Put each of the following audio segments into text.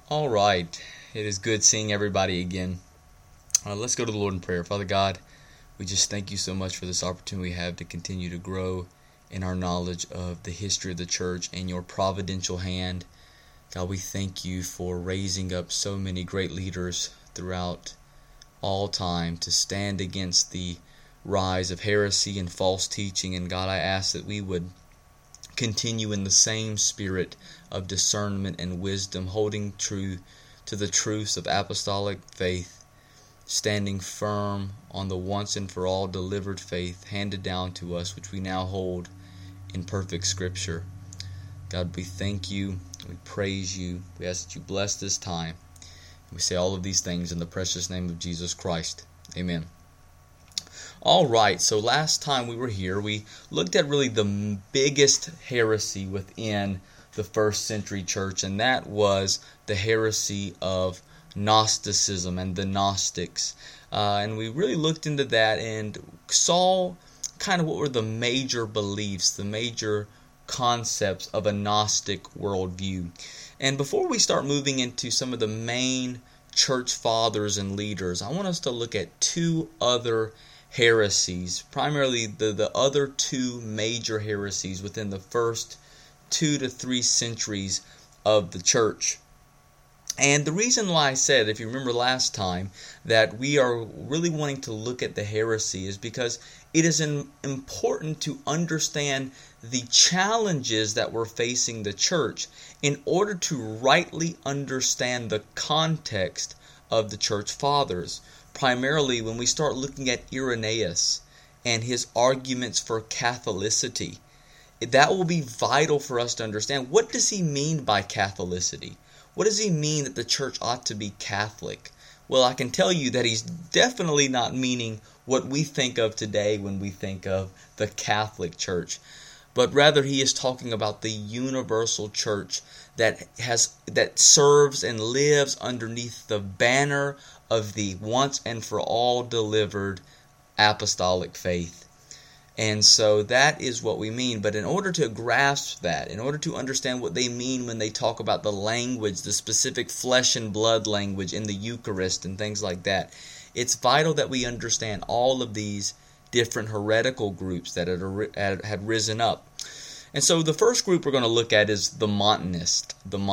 All right. It is good seeing everybody again. Let's go to the Lord in prayer. Father God, we just thank you so much for this opportunity we have to continue to grow in our knowledge of the history of the church and your providential hand. God, we thank you for raising up so many great leaders throughout all time to stand against the rise of heresy and false teaching. And God, I ask that we would continue in the same spirit of discernment and wisdom, holding true to the truths of apostolic faith, standing firm on the once and for all delivered faith handed down to us, which we now hold in perfect Scripture. God, we thank you, we praise you, we ask that you bless this time. We say all of these things in the precious name of Jesus Christ. Amen. All right, so last time we were here, we looked at really the biggest heresy within the first century church, and that was the heresy of Gnosticism and the Gnostics. And we really looked into that and saw kind of what were the major beliefs, the major concepts of a Gnostic worldview. And before we start moving into some of the main church fathers and leaders, I want us to look at two other heresies, primarily the other two major heresies within the first 2 to 3 centuries of the church. And the reason why I said, if you remember last time, that we are really wanting to look at the heresy is because it is important to understand the challenges that were facing the church in order to rightly understand the context of the church fathers. Primarily when we start looking at Irenaeus and his arguments for Catholicity. That will be vital for us to understand. What does he mean by Catholicity? What does he mean that the church ought to be Catholic? Well, I can tell you that he's definitely not meaning what we think of today when we think of the Catholic Church. But rather he is talking about the universal church that serves and lives underneath the banner of the once and for all delivered apostolic faith. And so that is what we mean. But in order to grasp that, in order to understand what they mean when they talk about the language, the specific flesh and blood language in the Eucharist and things like that, it's vital that we understand all of these different heretical groups that had risen up. And so the first group we're going to look at is the Montanist.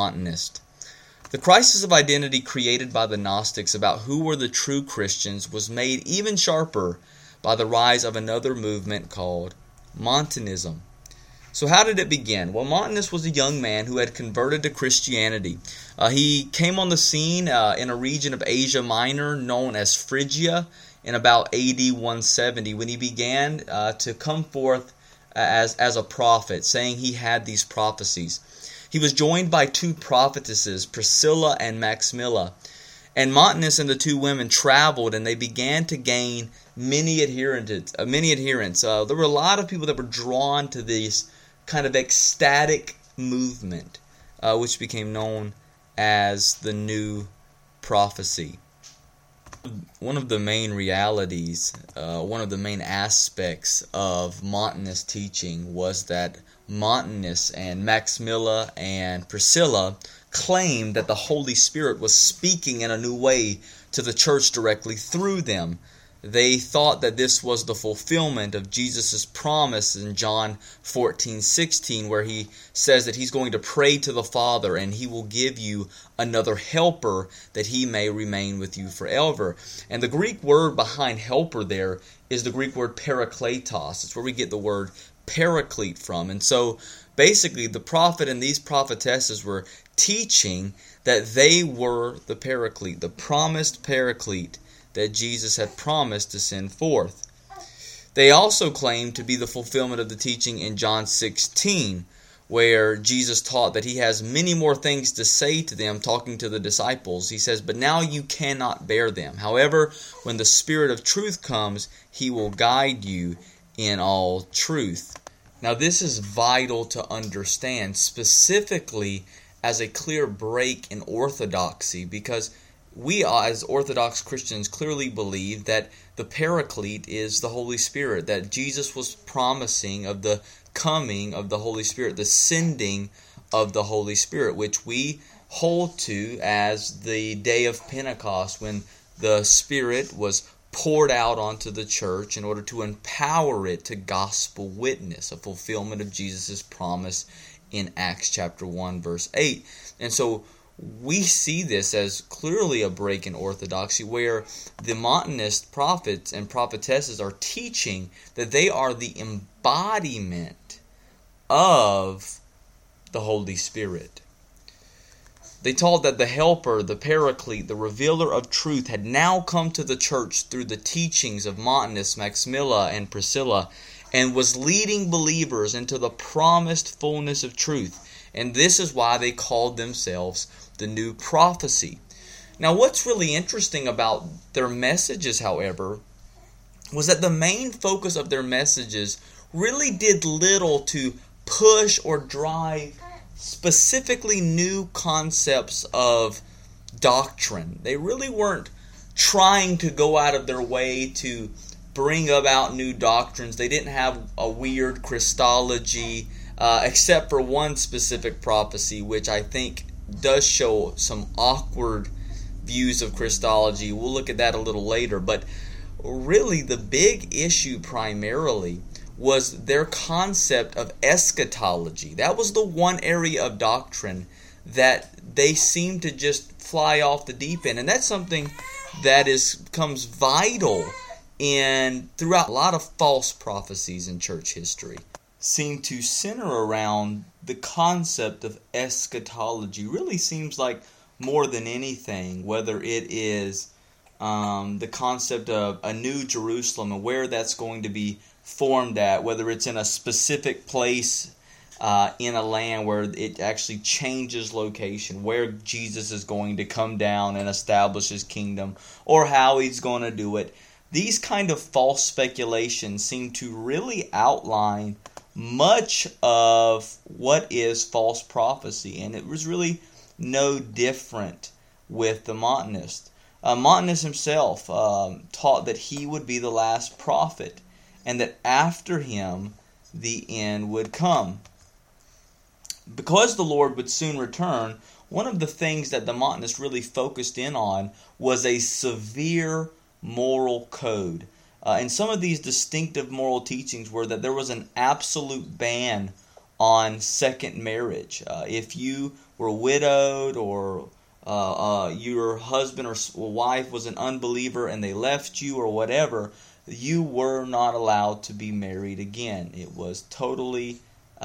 The crisis of identity created by the Gnostics about who were the true Christians was made even sharper by the rise of another movement called Montanism. So how did it begin? Well, Montanus was a young man who had converted to Christianity. He came on the scene in a region of Asia Minor known as Phrygia in about AD 170 when he began to come forth as a prophet, saying he had these prophecies. He was joined by two prophetesses, Priscilla and Maximilla. And Montanus and the two women traveled, and they began to gain many adherents. There were a lot of people that were drawn to this kind of ecstatic movement, which became known as the New Prophecy. One of the main realities, one of the main aspects of Montanist teaching was that Montanus and Maximilla and Priscilla claimed that the Holy Spirit was speaking in a new way to the church directly through them. They thought that this was the fulfillment of Jesus' promise in John 14:16, where he says that he's going to pray to the Father and he will give you another helper that he may remain with you forever. And the Greek word behind helper there is the Greek word parakletos. It's where we get the word paraclete from. And so basically the prophet and these prophetesses were teaching that they were the paraclete, the promised paraclete that Jesus had promised to send forth. They also claimed to be the fulfillment of the teaching in John 16, where Jesus taught that he has many more things to say to them, talking to the disciples. He says, "But now you cannot bear them. However, when the Spirit of truth comes, he will guide you in all truth." Now this is vital to understand, specifically as a clear break in orthodoxy, because we as Orthodox Christians clearly believe that the Paraclete is the Holy Spirit, that Jesus was promising of the coming of the Holy Spirit, the sending of the Holy Spirit, which we hold to as the day of Pentecost, when the Spirit was poured out onto the church in order to empower it to gospel witness, a fulfillment of Jesus' promise in Acts chapter 1 verse 8. And so we see this as clearly a break in orthodoxy, where the Montanist prophets and prophetesses are teaching that they are the embodiment of the Holy Spirit. They taught that the Helper, the Paraclete, the Revealer of truth had now come to the church through the teachings of Montanus, Maximilla, and Priscilla, and was leading believers into the promised fullness of truth. And this is why they called themselves the New Prophecy. Now, what's really interesting about their messages, however, was that the main focus of their messages really did little to push or drive specifically new concepts of doctrine. They really weren't trying to go out of their way to bring about new doctrines. They didn't have a weird Christology, except for one specific prophecy, which I think does show some awkward views of Christology. We'll look at that a little later. But really, the big issue primarily was their concept of eschatology. That was the one area of doctrine that they seemed to just fly off the deep end. And that's something that becomes vital throughout a lot of false prophecies in church history. Seem to center around the concept of eschatology. Really seems like more than anything, whether it is the concept of a new Jerusalem and where that's going to be formed at, whether it's in a specific place in a land where it actually changes location, where Jesus is going to come down and establish his kingdom, or how he's going to do it. These kind of false speculations seem to really outline much of what is false prophecy, and it was really no different with the Montanist. Montanus himself taught that he would be the last prophet, and that after him the end would come. Because the Lord would soon return, one of the things that the Montanists really focused in on was a severe moral code. And some of these distinctive moral teachings were that there was an absolute ban on second marriage. If you were widowed, or your husband or wife was an unbeliever and they left you or whatever, you were not allowed to be married again. It was totally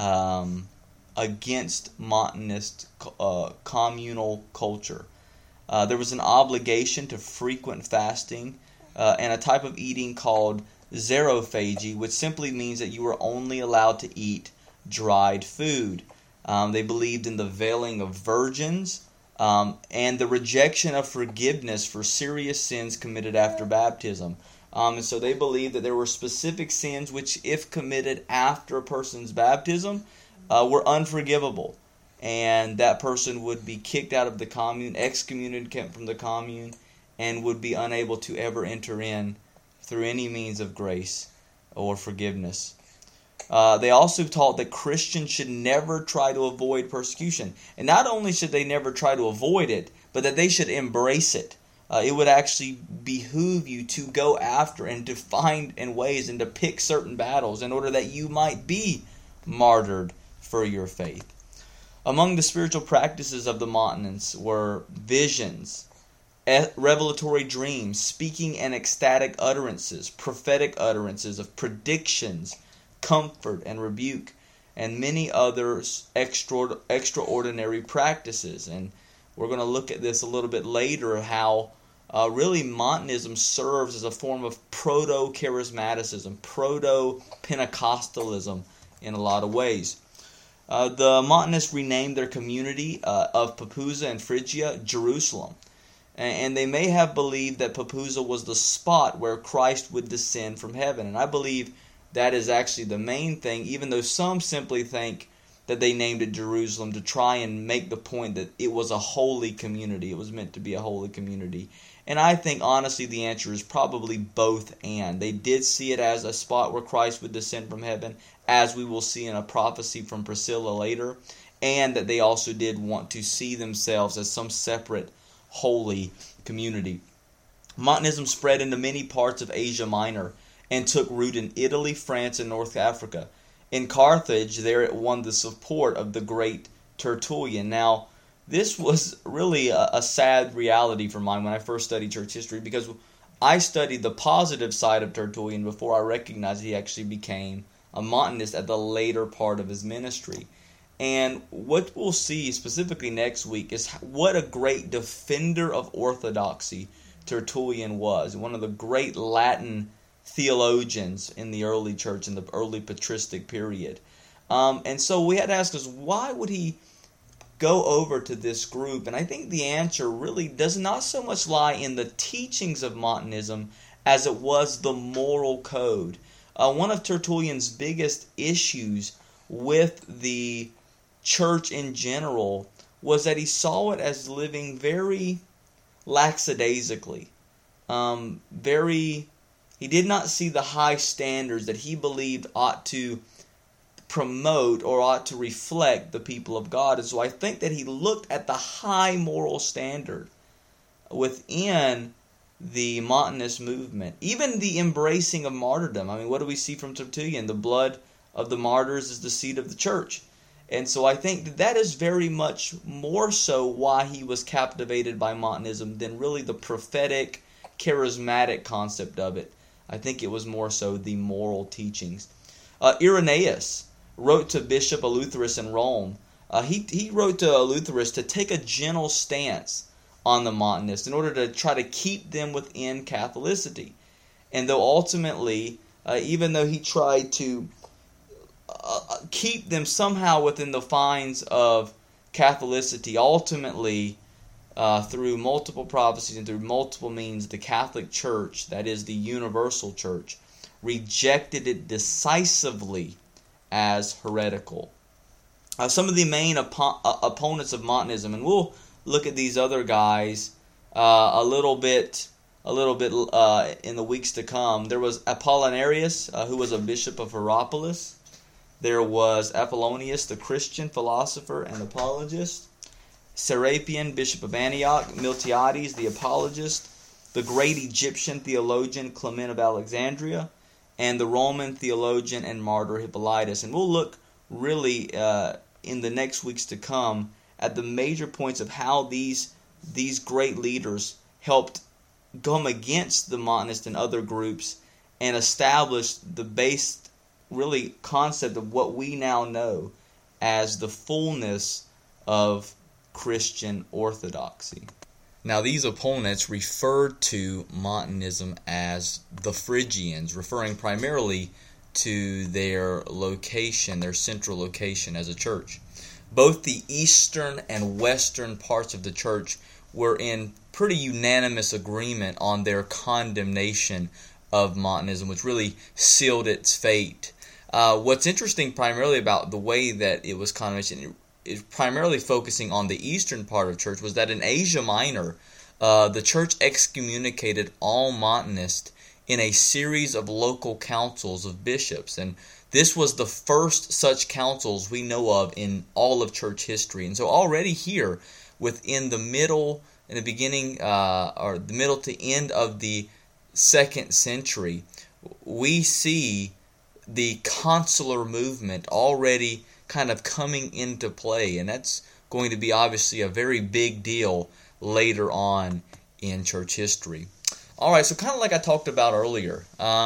against Montanist communal culture. There was an obligation to frequent fasting and a type of eating called xerophagy, which simply means that you were only allowed to eat dried food. They believed in the veiling of virgins and the rejection of forgiveness for serious sins committed after baptism. And so they believed that there were specific sins which, if committed after a person's baptism, were unforgivable. And that person would be kicked out of the commune, excommunicated from the commune, and would be unable to ever enter in through any means of grace or forgiveness. They also taught that Christians should never try to avoid persecution. And not only should they never try to avoid it, but that they should embrace it. It would actually behoove you to go after and to find in ways and to pick certain battles in order that you might be martyred for your faith. Among the spiritual practices of the Montanans were visions, revelatory dreams, speaking and ecstatic utterances, prophetic utterances of predictions, comfort and rebuke, and many other extraordinary practices. And we're going to look at this a little bit later, how really Montanism serves as a form of proto-charismaticism, proto-Pentecostalism in a lot of ways. The Montanists renamed their community of Papusa and Phrygia Jerusalem. And they may have believed that Papusa was the spot where Christ would descend from heaven. And I believe that is actually the main thing, even though some simply think that they named it Jerusalem to try and make the point that it was a holy community. It was meant to be a holy community. And I think, honestly, the answer is probably both and. They did see it as a spot where Christ would descend from heaven, as we will see in a prophecy from Priscilla later. and that they also did want to see themselves as some separate holy community. Montanism spread into many parts of Asia Minor and took root in Italy, France, and North Africa. In Carthage, there it won the support of the great Tertullian. Now, this was really a sad reality for mine when I first studied church history, because I studied the positive side of Tertullian before I recognized he actually became a Montanist at the later part of his ministry. And what we'll see specifically next week is what a great defender of orthodoxy Tertullian was, one of the great Latin theologians in the early church, in the early patristic period. And so we had to ask us, why would he go over to this group? And I think the answer really does not so much lie in the teachings of Montanism as it was the moral code. One of Tertullian's biggest issues with the church in general was that he saw it as living very lackadaisically. He did not see the high standards that he believed ought to promote or ought to reflect the people of God. And so I think that he looked at the high moral standard within the Montanist movement. Even the embracing of martyrdom. I mean, what do we see from Tertullian? The blood of the martyrs is the seed of the church. And so I think that is very much more so why he was captivated by Montanism than really the prophetic, charismatic concept of it. I think it was more so the moral teachings. Irenaeus wrote to Bishop Eleutherus in Rome. He wrote to Eleutherus to take a gentle stance on the Montanists in order to try to keep them within Catholicity. And though ultimately, even though he tried to keep them somehow within the fines of Catholicity, ultimately, through multiple prophecies and through multiple means, the Catholic Church, that is the universal church, rejected it decisively as heretical. Some of the main opponents of Montanism, and we'll look at these other guys a little bit in the weeks to come. There was Apollinarius, who was a bishop of Hierapolis. There was Apollonius, the Christian philosopher and apologist. Serapion, bishop of Antioch. Miltiades, the apologist. The great Egyptian theologian Clement of Alexandria. And the Roman theologian and martyr Hippolytus. And we'll look really in the next weeks to come at the major points of how these great leaders helped come against the Montanists and other groups and establish the base really concept of what we now know as the fullness of Christian orthodoxy. Now, these opponents referred to Montanism as the Phrygians, referring primarily to their location, their central location as a church. Both the eastern and western parts of the church were in pretty unanimous agreement on their condemnation of Montanism, which really sealed its fate. What's interesting primarily about the way that it was condemnation, is primarily focusing on the eastern part of church, was that in Asia Minor, the church excommunicated all Montanists in a series of local councils of bishops. And this was the first such councils we know of in all of church history. And so already here, within the middle, in the beginning, or the middle to end of the 2nd century, we see the consular movement already kind of coming into play. And that's going to be obviously a very big deal later on in church history. All right, so kind of like I talked about earlier,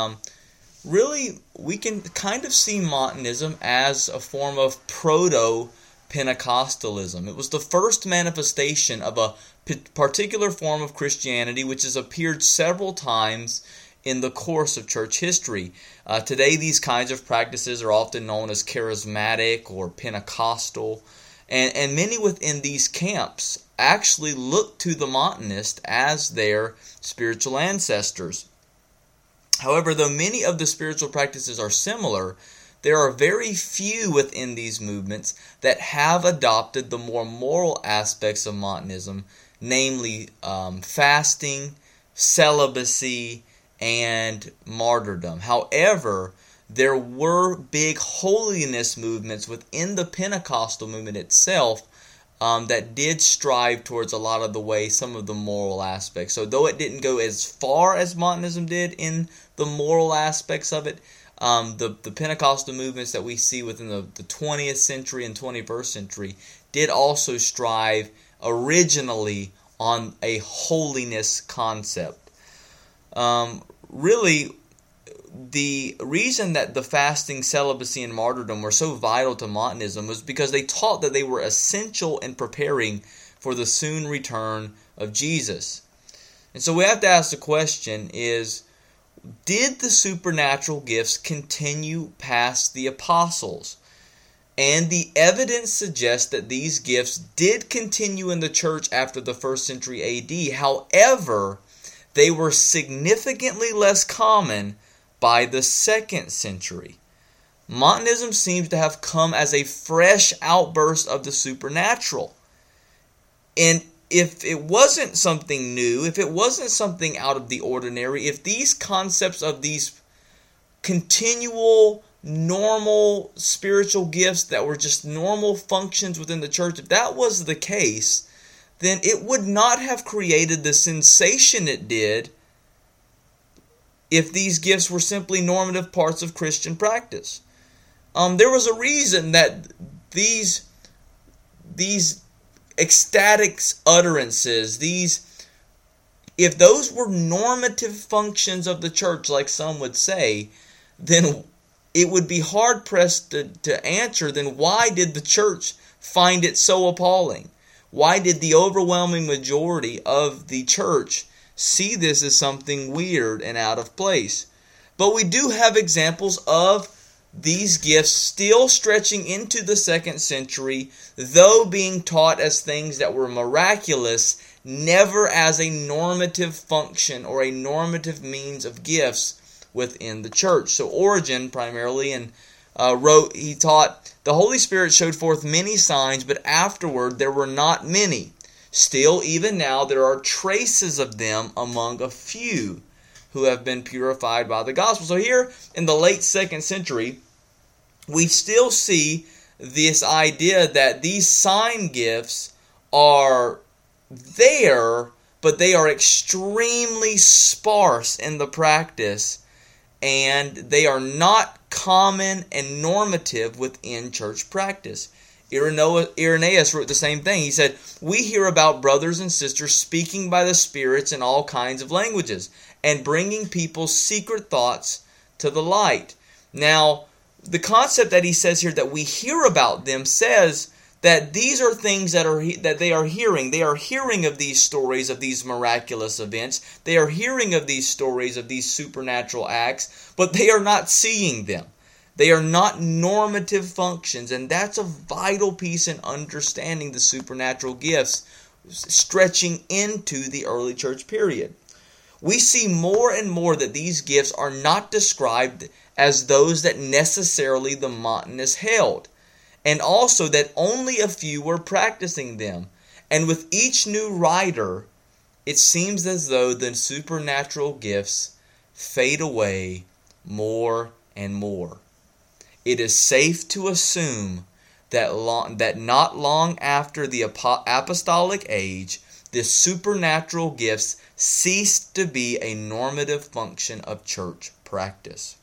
really we can kind of see Montanism as a form of proto-Pentecostalism. It was the first manifestation of a particular form of Christianity which has appeared several times in the course of church history. Today, these kinds of practices are often known as charismatic or Pentecostal, and many within these camps actually look to the Montanist as their spiritual ancestors. However, though many of the spiritual practices are similar, there are very few within these movements that have adopted the more moral aspects of Montanism, namely fasting, celibacy, and martyrdom. However, there were big holiness movements within the Pentecostal movement itself that did strive towards a lot of the way, some of the moral aspects. So though it didn't go as far as Montanism did in the moral aspects of it, the Pentecostal movements that we see within the 20th century and 21st century did also strive originally on a holiness concept. Really, the reason that the fasting, celibacy, and martyrdom were so vital to Montanism was because they taught that they were essential in preparing for the soon return of Jesus. And so we have to ask the question is, did the supernatural gifts continue past the apostles? And the evidence suggests that these gifts did continue in the church after the 1st century AD. However, they were significantly less common by the 2nd century. Montanism seems to have come as a fresh outburst of the supernatural. And if it wasn't something new, if it wasn't something out of the ordinary, if these concepts of these continual, normal spiritual gifts that were just normal functions within the church, if that was the case, then it would not have created the sensation it did if these gifts were simply normative parts of Christian practice. There was a reason that these ecstatic utterances, if those were normative functions of the church, like some would say, then it would be hard-pressed to answer, then why did the church find it so appalling? Why did the overwhelming majority of the church see this as something weird and out of place? But we do have examples of these gifts still stretching into the 2nd century, though being taught as things that were miraculous, never as a normative function or a normative means of gifts within the church. So Origen primarily he taught, the Holy Spirit showed forth many signs, but afterward there were not many. Still, even now, there are traces of them among a few who have been purified by the gospel. So here in the late 2nd century, we still see this idea that these sign gifts are there, but they are extremely sparse in the practice, and they are not common and normative within church practice. Irenaeus wrote the same thing. He said, "We hear about brothers and sisters speaking by the spirits in all kinds of languages and bringing people's secret thoughts to the light." Now, the concept that he says here that we hear about them says that these are things that they are hearing. They are hearing of these stories of these miraculous events. They are hearing of these stories of these supernatural acts, but they are not seeing them. They are not normative functions, and that's a vital piece in understanding the supernatural gifts stretching into the early church period. We see more and more that these gifts are not described as those that necessarily the Montanists held, and also that only a few were practicing them. And with each new writer, it seems as though the supernatural gifts fade away more and more. It is safe to assume that not long after the apostolic age, the supernatural gifts ceased to be a normative function of church practice.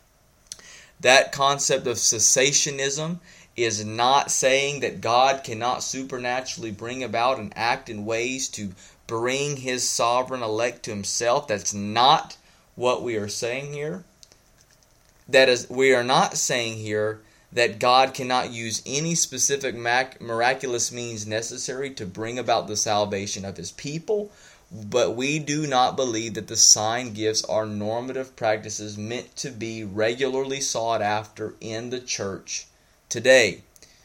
That concept of cessationism is not saying that God cannot supernaturally bring about and act in ways to bring His sovereign elect to Himself. That's not what we are saying here. That is, we are not saying here that God cannot use any specific miraculous means necessary to bring about the salvation of His people, but we do not believe that the sign gifts are normative practices meant to be regularly sought after in the church today.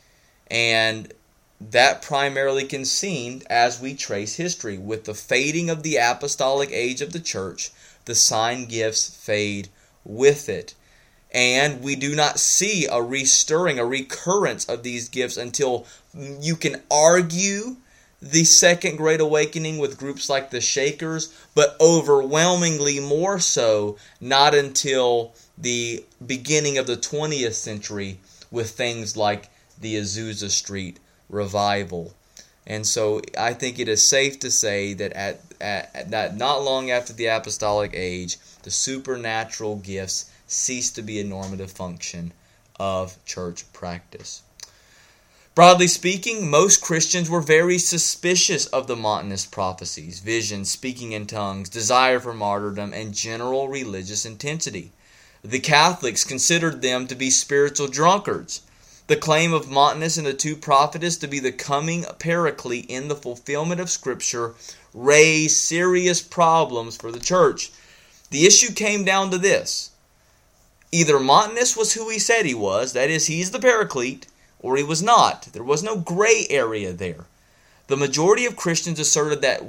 And that primarily can be seen as we trace history. With the fading of the apostolic age of the church, the sign gifts fade with it. And we do not see a restoring, a recurrence of these gifts until you can argue the Second Great Awakening with groups like the Shakers, but overwhelmingly more so not until the beginning of the 20th century with things like the Azusa Street revival. And so I think it is safe to say that that not long after the apostolic age, the supernatural gifts ceased to be a normative function of church practice. Broadly speaking, most Christians were very suspicious of the Montanist prophecies, visions, speaking in tongues, desire for martyrdom, and general religious intensity. The Catholics considered them to be spiritual drunkards. The claim of Montanus and the two prophetess to be the coming paraclete in the fulfillment of Scripture raised serious problems for the church. The issue came down to this. Either Montanus was who he said he was, that is, he's the paraclete, or he was not. There was no gray area there. The majority of Christians asserted that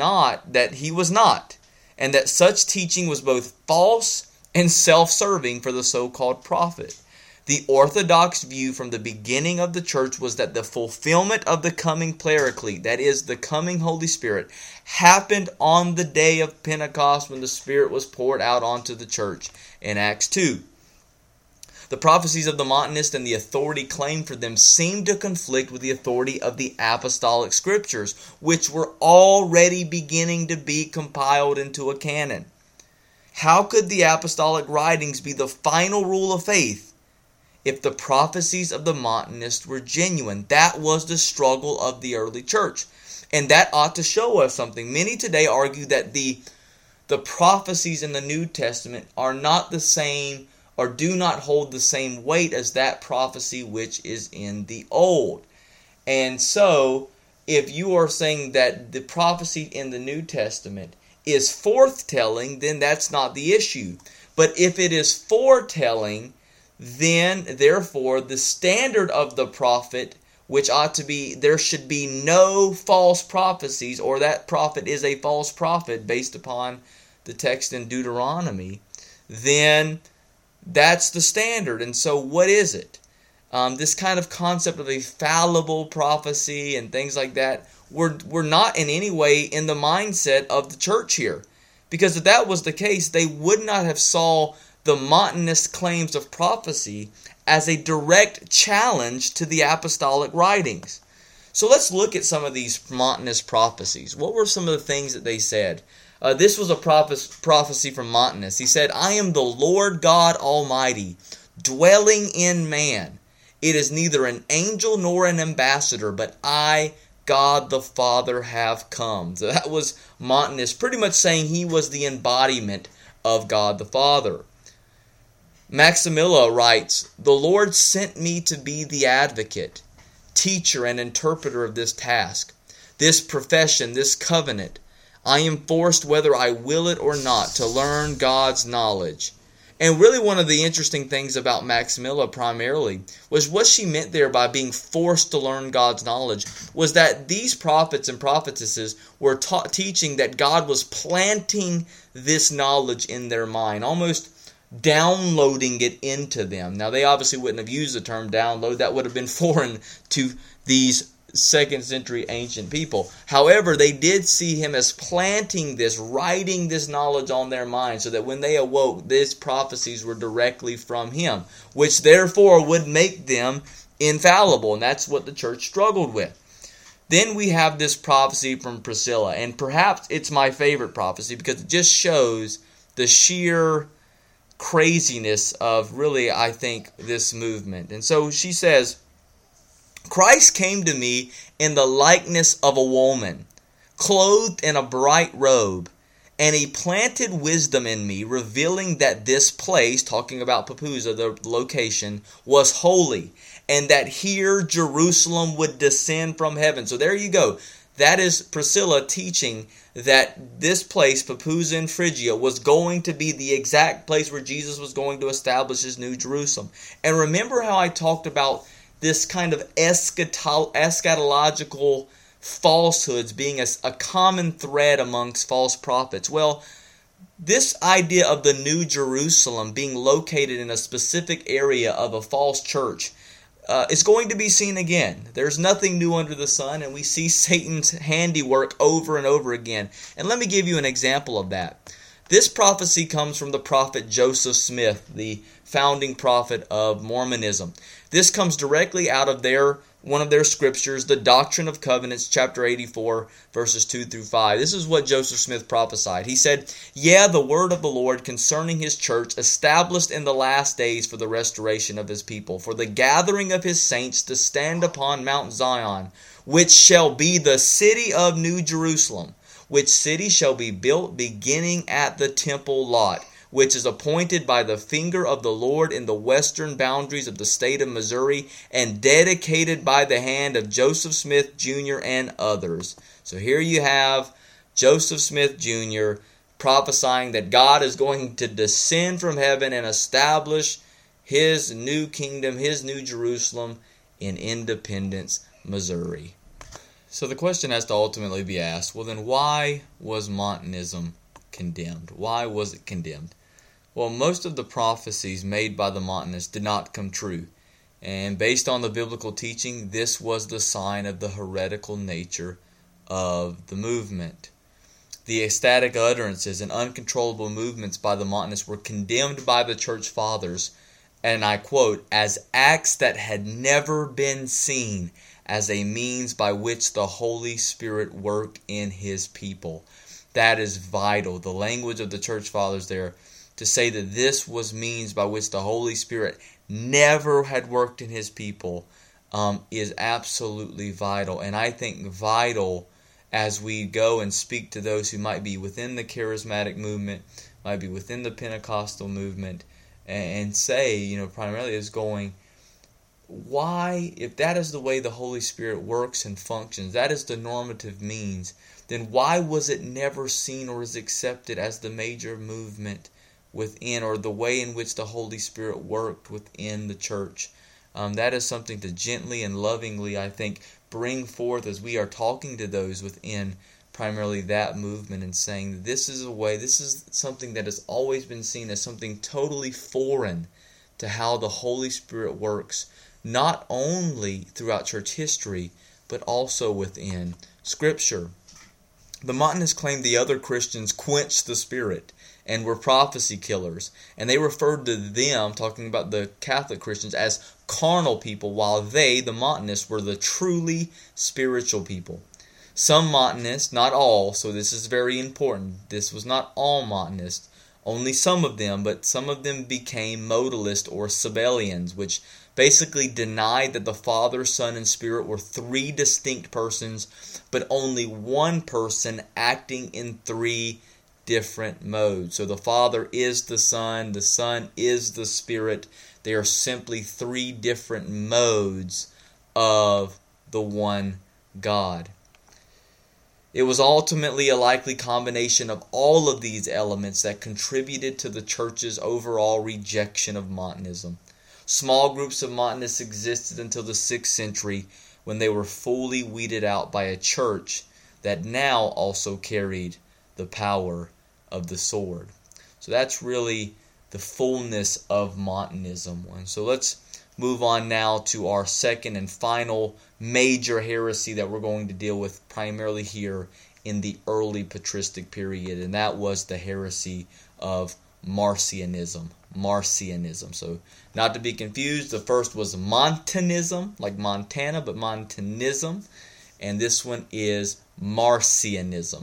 he was not, and that such teaching was both false and self-serving for the so-called prophet. The orthodox view from the beginning of the church was that the fulfillment of the coming paraclete, that is, the coming Holy Spirit, happened on the day of Pentecost when the Spirit was poured out onto the church in Acts 2. The prophecies of the Montanists and the authority claimed for them seemed to conflict with the authority of the apostolic scriptures, which were already beginning to be compiled into a canon. How could the apostolic writings be the final rule of faith if the prophecies of the Montanists were genuine? That was the struggle of the early church. And that ought to show us something. Many today argue that the prophecies in the New Testament are not the same or do not hold the same weight as that prophecy which is in the Old. And so, if you are saying that the prophecy in the New Testament is forthtelling, then that's not the issue. But if it is foretelling, then, therefore, the standard of the prophet, which ought to be, there should be no false prophecies, or that prophet is a false prophet based upon the text in Deuteronomy, then that's the standard. And so what is it? This kind of concept of a fallible prophecy and things like that, we're not in any way in the mindset of the church here. Because if that was the case, they would not have saw the Montanist claims of prophecy as a direct challenge to the apostolic writings. So let's look at some of these Montanist prophecies. What were some of the things that they said? This was a prophecy from Montanus. He said, "I am the Lord God Almighty, dwelling in man. It is neither an angel nor an ambassador, but I, God the Father, have come." So that was Montanus pretty much saying he was the embodiment of God the Father. Maximilla writes, "The Lord sent me to be the advocate, teacher, and interpreter of this task, this profession, this covenant. I am forced, whether I will it or not, to learn God's knowledge." And really one of the interesting things about Maximilla primarily was what she meant there by being forced to learn God's knowledge was that these prophets and prophetesses were teaching that God was planting this knowledge in their mind, almost downloading it into them. Now, they obviously wouldn't have used the term download. That would have been foreign to these second century ancient people. However, they did see him as planting this, writing this knowledge on their mind so that when they awoke, these prophecies were directly from him, which therefore would make them infallible. And that's what the church struggled with. Then we have this prophecy from Priscilla, and perhaps it's my favorite prophecy because it just shows the sheer craziness of really, I think, this movement. And so she says, "Christ came to me in the likeness of a woman, clothed in a bright robe, and he planted wisdom in me, revealing that this place," talking about Papusa, the location, "was holy, and that here Jerusalem would descend from heaven." So there you go. That is Priscilla teaching that this place, Papusa in Phrygia, was going to be the exact place where Jesus was going to establish his new Jerusalem. And remember how I talked about this kind of eschatological falsehoods being a common thread amongst false prophets? Well, this idea of the New Jerusalem being located in a specific area of a false church is going to be seen again. There's nothing new under the sun, and we see Satan's handiwork over and over again. And let me give you an example of that. This prophecy comes from the prophet Joseph Smith, the founding prophet of Mormonism. This comes directly out of one of their scriptures, the Doctrine of Covenants, chapter 84, verses 2 through 5. This is what Joseph Smith prophesied. He said, "Yea, the word of the Lord concerning his church, established in the last days for the restoration of his people, for the gathering of his saints to stand upon Mount Zion, which shall be the city of New Jerusalem, which city shall be built beginning at the temple lot, which is appointed by the finger of the Lord in the western boundaries of the state of Missouri, and dedicated by the hand of Joseph Smith Jr. and others." So here you have Joseph Smith Jr. prophesying that God is going to descend from heaven and establish his new kingdom, his new Jerusalem in Independence, Missouri. So the question has to ultimately be asked, well then why was Montanism condemned? Why was it condemned? Well, most of the prophecies made by the Montanists did not come true. And based on the biblical teaching, this was the sign of the heretical nature of the movement. The ecstatic utterances and uncontrollable movements by the Montanists were condemned by the church fathers, and I quote, "as acts that had never been seen, as a means by which the Holy Spirit worked in his people." That is vital. The language of the church fathers there, to say that this was means by which the Holy Spirit never had worked in his people, is absolutely vital. And I think vital as we go and speak to those who might be within the charismatic movement, might be within the Pentecostal movement, and say, primarily is going, why, if that is the way the Holy Spirit works and functions, that is the normative means, then why was it never seen or is accepted as the major movement within, or the way in which the Holy Spirit worked within the church? That is something to gently and lovingly, I think, bring forth as we are talking to those within primarily that movement and saying this is a way, this is something that has always been seen as something totally foreign to how the Holy Spirit works, not only throughout church history, but also within Scripture. The Montanists claimed the other Christians quenched the Spirit and were prophecy killers, and they referred to them, talking about the Catholic Christians, as carnal people, while they, the Montanists, were the truly spiritual people. Some Montanists, not all, so this is very important, this was not all Montanists, only some of them, but some of them became modalist or Sabellians, which basically denied that the Father, Son, and Spirit were three distinct persons, but only one person acting in three different modes. So the Father is the Son is the Spirit. They are simply three different modes of the one God. It was ultimately a likely combination of all of these elements that contributed to the church's overall rejection of Montanism. Small groups of Montanists existed until the 6th century, when they were fully weeded out by a church that now also carried the power of the sword. So that's really the fullness of Montanism. And so let's move on now to our second and final major heresy that we're going to deal with primarily here in the early patristic period, and that was the heresy of Marcionism. So not to be confused, the first was Montanism, like Montana, but Montanism, and this one is Marcionism.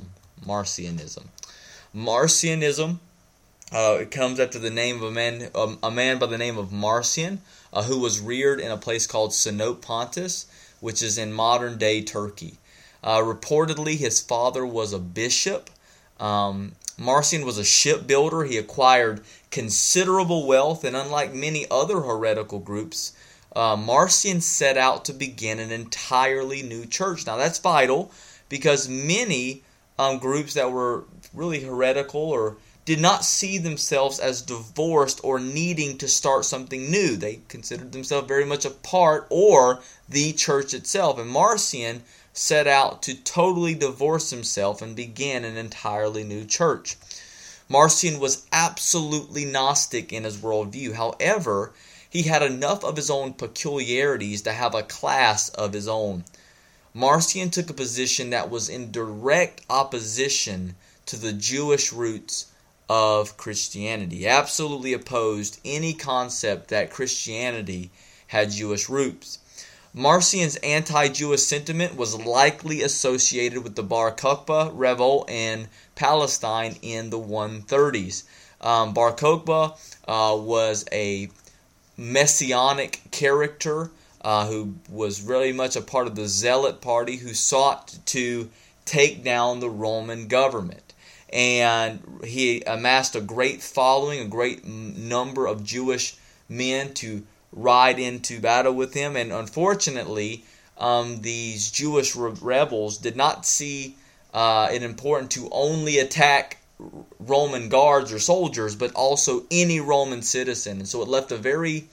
Marcionism, it comes after the name of a man by the name of Marcion, who was reared in a place called Sinope Pontus, which is in modern-day Turkey. Reportedly, his father was a bishop. Marcion was a shipbuilder. He acquired considerable wealth, and unlike many other heretical groups, Marcion set out to begin an entirely new church. Now that's vital, because many groups that were really heretical or did not see themselves as divorced or needing to start something new. They considered themselves very much a part or the church itself. And Marcion set out to totally divorce himself and begin an entirely new church. Marcion was absolutely Gnostic in his worldview. However, he had enough of his own peculiarities to have a class of his own. Marcion took a position that was in direct opposition to the Jewish roots of Christianity. He absolutely opposed any concept that Christianity had Jewish roots. Marcion's anti-Jewish sentiment was likely associated with the Bar Kokhba revolt in Palestine in the 130s. Bar Kokhba was a messianic character who was really much a part of the Zealot party who sought to take down the Roman government. And he amassed a great following, a great number of Jewish men to ride into battle with him. And unfortunately, these Jewish rebels did not see it important to only attack Roman guards or soldiers, but also any Roman citizen. And so it left a very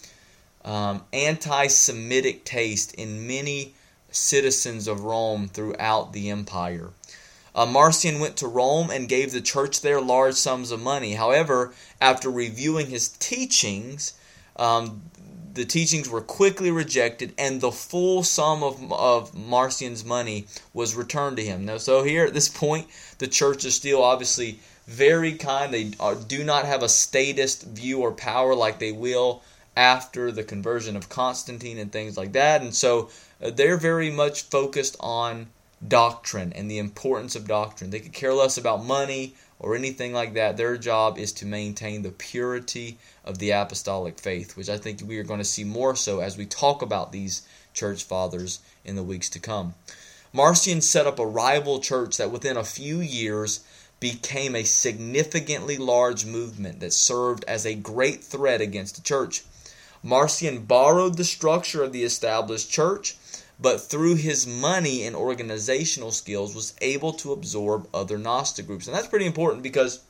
anti-Semitic taste in many citizens of Rome throughout the empire. Marcion went to Rome and gave the church there large sums of money. However, after reviewing his teachings, the teachings were quickly rejected, and the full sum of Marcion's money was returned to him. Now, so here at this point, the church is still obviously very kind. They do not have a statist view or power like they will after the conversion of Constantine and things like that. And so they're very much focused on doctrine and the importance of doctrine. They could care less about money or anything like that. Their job is to maintain the purity of the apostolic faith, which I think we are going to see more so as we talk about these church fathers in the weeks to come. Marcion set up a rival church that within a few years became a significantly large movement that served as a great threat against the church. Marcion borrowed the structure of the established church, but through his money and organizational skills was able to absorb other Gnostic groups. And that's pretty important because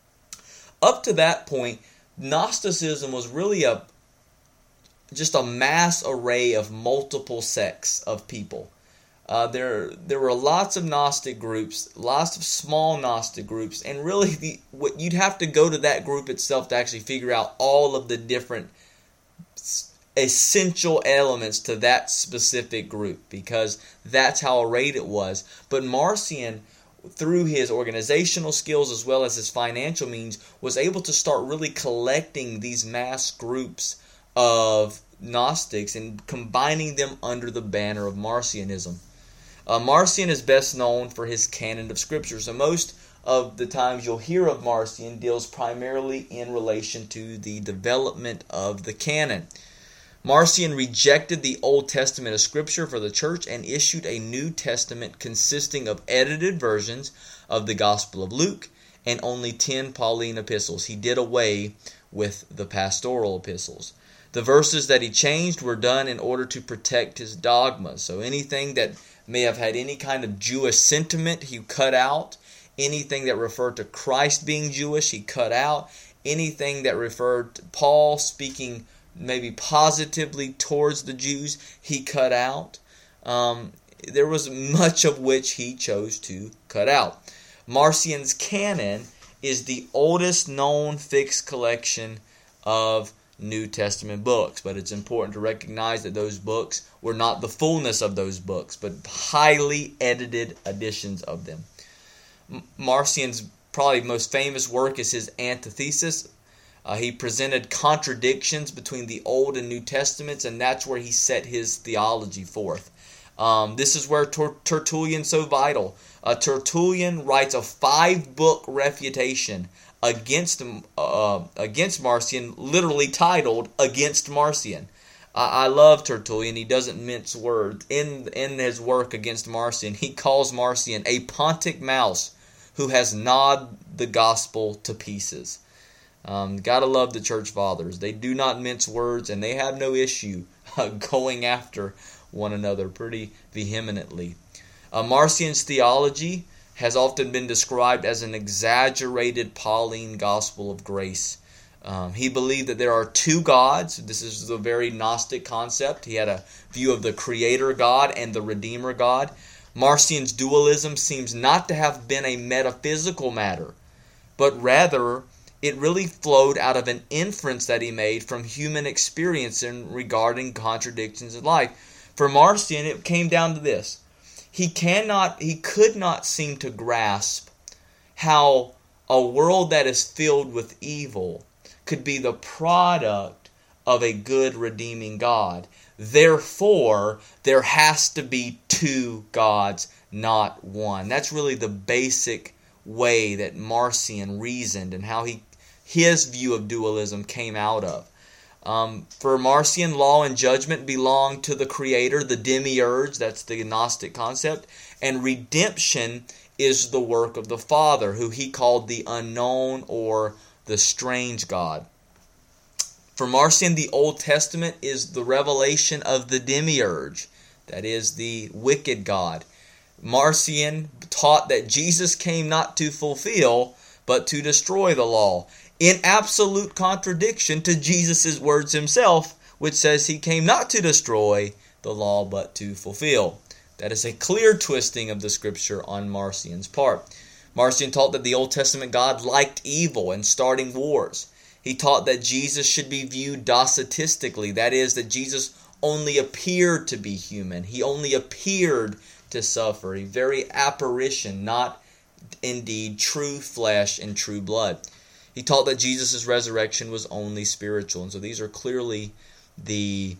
up to that point, Gnosticism was really just a mass array of multiple sects of people. There were lots of Gnostic groups, lots of small Gnostic groups, and really what you'd have to go to that group itself to actually figure out all of the different essential elements to that specific group, because that's how arrayed it was. But Marcion, through his organizational skills as well as his financial means, was able to start really collecting these mass groups of Gnostics and combining them under the banner of Marcionism. Marcion is best known for his canon of Scripture. So most of the times you'll hear of Marcion deals primarily in relation to the development of the canon. Marcion rejected the Old Testament of Scripture for the church and issued a New Testament consisting of edited versions of the Gospel of Luke and only 10 Pauline epistles. He did away with the pastoral epistles. The verses that he changed were done in order to protect his dogma. So anything that may have had any kind of Jewish sentiment, he cut out. Anything that referred to Christ being Jewish, he cut out. Anything that referred to Paul speaking maybe positively towards the Jews, he cut out. There was much of which he chose to cut out. Marcion's canon is the oldest known fixed collection of New Testament books, but it's important to recognize that those books were not the fullness of those books, but highly edited editions of them. Marcion's probably most famous work is his Antithesis. He presented contradictions between the Old and New Testaments, and that's where he set his theology forth. This is where Tertullian's so vital. Tertullian writes a 5-book refutation against Marcion, literally titled "Against Marcion." I love Tertullian. He doesn't mince words. In his work against Marcion, he calls Marcion a Pontic mouse who has gnawed the gospel to pieces. Gotta love the church fathers. They do not mince words, and they have no issue going after one another pretty vehemently. Marcion's theology has often been described as an exaggerated Pauline gospel of grace. He believed that there are two gods. This is a very Gnostic concept. He had a view of the Creator God and the Redeemer God. Marcion's dualism seems not to have been a metaphysical matter, but rather it really flowed out of an inference that he made from human experience in regarding contradictions in life. For Marcion, it came down to this. He could not seem to grasp how a world that is filled with evil could be the product of a good, redeeming God. Therefore, there has to be two gods, not one. That's really the basic way that Marcion reasoned and how his view of dualism came out of. For Marcion, law and judgment belong to the Creator, the demiurge, that's the Gnostic concept, and redemption is the work of the Father, who he called the unknown or the strange God. For Marcion, the Old Testament is the revelation of the demiurge, that is the wicked God. Marcion taught that Jesus came not to fulfill, but to destroy the law, in absolute contradiction to Jesus' words himself, which says he came not to destroy the law, but to fulfill. That is a clear twisting of the Scripture on Marcion's part. Marcion taught that the Old Testament God liked evil and starting wars. He taught that Jesus should be viewed docetistically, that is, that Jesus only appeared to be human. He only appeared to suffer, a very apparition, not indeed true flesh and true blood. He taught that Jesus' resurrection was only spiritual. And so these are clearly the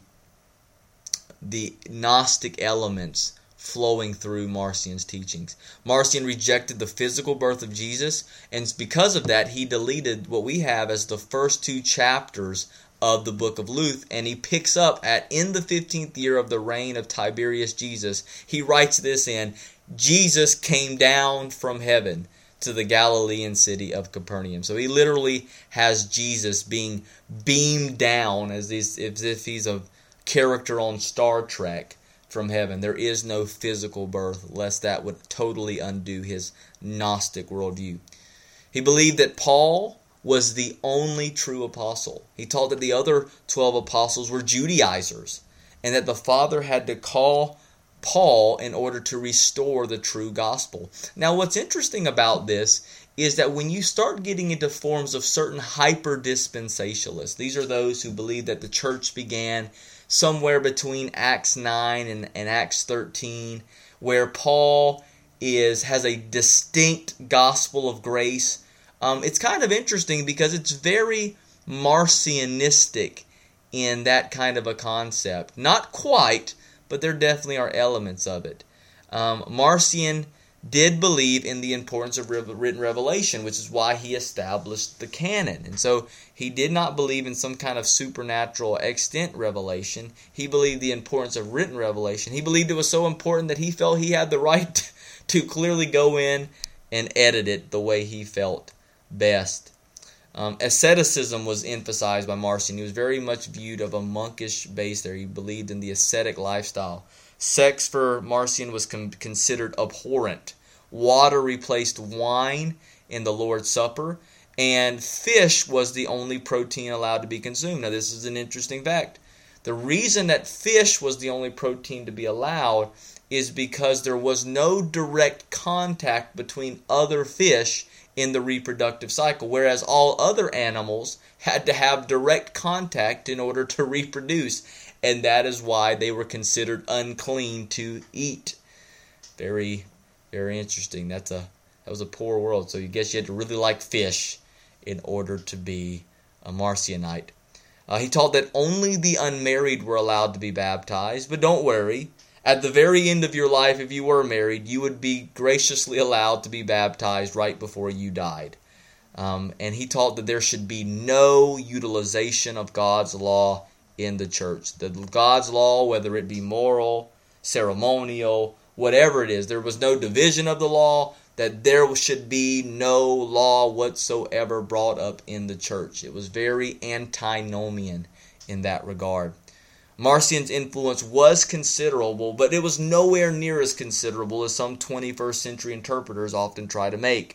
Gnostic elements flowing through Marcion's teachings. Marcion rejected the physical birth of Jesus, and because of that, he deleted what we have as the first two chapters of the book of Luke, and he picks up in the 15th year of the reign of Tiberius Jesus. He writes this in, Jesus came down from heaven to the Galilean city of Capernaum. So he literally has Jesus being beamed down as if he's a character on Star Trek from heaven. There is no physical birth, lest that would totally undo his Gnostic worldview. He believed that Paul was the only true apostle. He taught that the other 12 apostles were Judaizers, and that the Father had to call Paul in order to restore the true gospel. Now, what's interesting about this is that when you start getting into forms of certain hyper-dispensationalists, these are those who believe that the church began somewhere between Acts 9 and Acts 13, where Paul has a distinct gospel of grace. It's kind of interesting because it's very Marcionistic in that kind of a concept. Not quite, but there definitely are elements of it. Marcion did believe in the importance of written revelation, which is why he established the canon. And so he did not believe in some kind of supernatural extant revelation. He believed the importance of written revelation. He believed it was so important that he felt he had the right to clearly go in and edit it the way he felt best. Asceticism was emphasized by Marcion. He was very much viewed of a monkish base there. He believed in the ascetic lifestyle. Sex for Marcion was considered abhorrent. Water replaced wine in the Lord's Supper, and fish was the only protein allowed to be consumed. Now, this is an interesting fact. The reason that fish was the only protein to be allowed is because there was no direct contact between other fish in the reproductive cycle, whereas all other animals had to have direct contact in order to reproduce, and that is why they were considered unclean to eat. Very, very interesting. That was a poor world, so I guess you had to really like fish in order to be a Marcionite. He taught that only the unmarried were allowed to be baptized, but don't worry. At the very end of your life, if you were married, you would be graciously allowed to be baptized right before you died. And he taught that there should be no utilization of God's law in the church. God's law, whether it be moral, ceremonial, whatever it is, there was no division of the law, that there should be no law whatsoever brought up in the church. It was very antinomian in that regard. Marcion's influence was considerable, but it was nowhere near as considerable as some 21st century interpreters often try to make.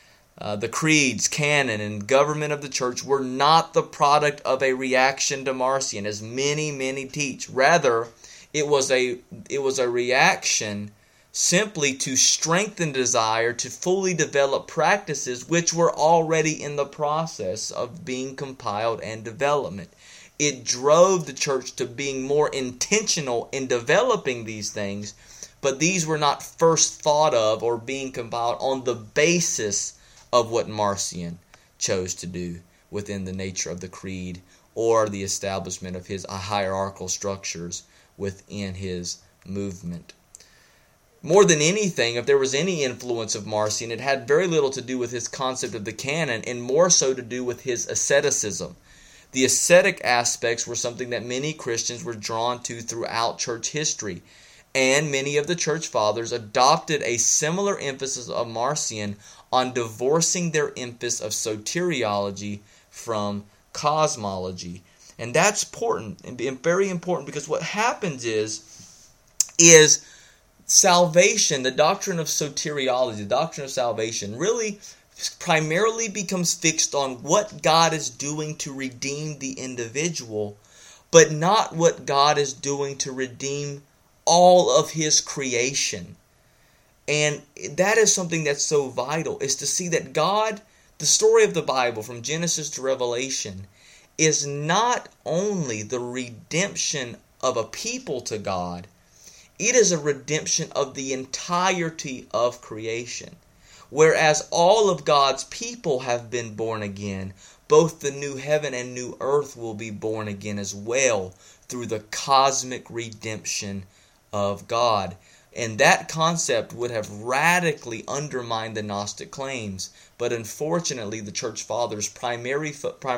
The creeds, canon, and government of the church were not the product of a reaction to Marcion, as many teach. Rather, it was a reaction simply to strengthen desire to fully develop practices which were already in the process of being compiled and development. It drove the church to being more intentional in developing these things, but these were not first thought of or being compiled on the basis of what Marcion chose to do within the nature of the creed or the establishment of his hierarchical structures within his movement. More than anything, if there was any influence of Marcion, it had very little to do with his concept of the canon and more so to do with his asceticism. The ascetic aspects were something that many Christians were drawn to throughout church history, and many of the church fathers adopted a similar emphasis of Marcion on divorcing their emphasis of soteriology from cosmology. And that's important and very important, because what happens is salvation, the doctrine of soteriology, the doctrine of salvation, really primarily becomes fixed on what God is doing to redeem the individual, but not what God is doing to redeem all of his creation. And that is something that's so vital, is to see that God, the story of the Bible from Genesis to Revelation, is not only the redemption of a people to God, it is a redemption of the entirety of creation. Whereas all of God's people have been born again, both the new heaven and new earth will be born again as well through the cosmic redemption of God. And that concept would have radically undermined the Gnostic claims. But unfortunately, the church fathers' primarily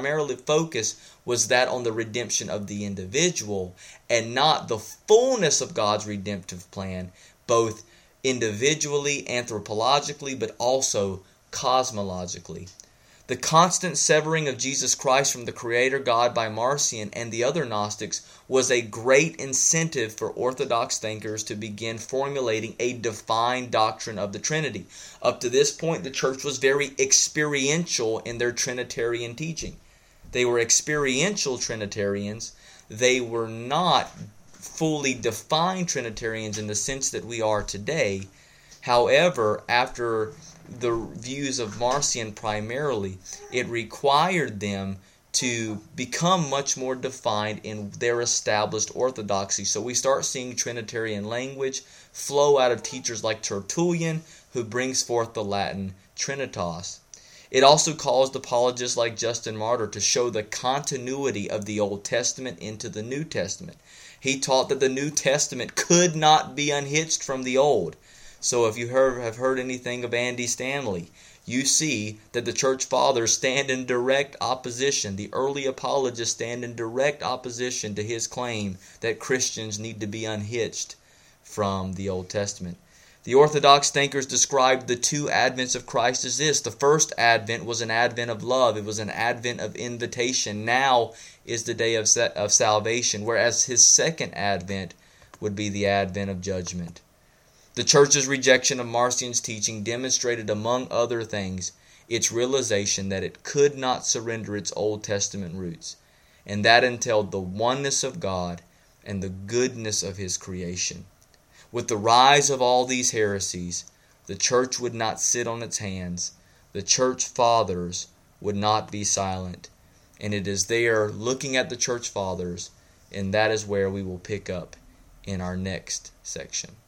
focus was that on the redemption of the individual and not the fullness of God's redemptive plan, both individually, anthropologically, but also cosmologically. The constant severing of Jesus Christ from the Creator God by Marcion and the other Gnostics was a great incentive for Orthodox thinkers to begin formulating a defined doctrine of the Trinity. Up to this point, the church was very experiential in their Trinitarian teaching. They were experiential Trinitarians. They were not fully defined Trinitarians in the sense that we are today. However, after the views of Marcion primarily, it required them to become much more defined in their established orthodoxy. So we start seeing Trinitarian language flow out of teachers like Tertullian, who brings forth the Latin Trinitas. It also caused apologists like Justin Martyr to show the continuity of the Old Testament into the New Testament. He taught that the New Testament could not be unhitched from the Old. So if you have heard anything of Andy Stanley, you see that the church fathers stand in direct opposition. The early apologists stand in direct opposition to his claim that Christians need to be unhitched from the Old Testament. The Orthodox thinkers described the two advents of Christ as this. The first advent was an advent of love. It was an advent of invitation. Now is the day of salvation, whereas his second advent would be the advent of judgment. The church's rejection of Marcion's teaching demonstrated, among other things, its realization that it could not surrender its Old Testament roots, and that entailed the oneness of God and the goodness of his creation. With the rise of all these heresies, the church would not sit on its hands. The church fathers would not be silent. And it is there, looking at the church fathers, and that is where we will pick up in our next section.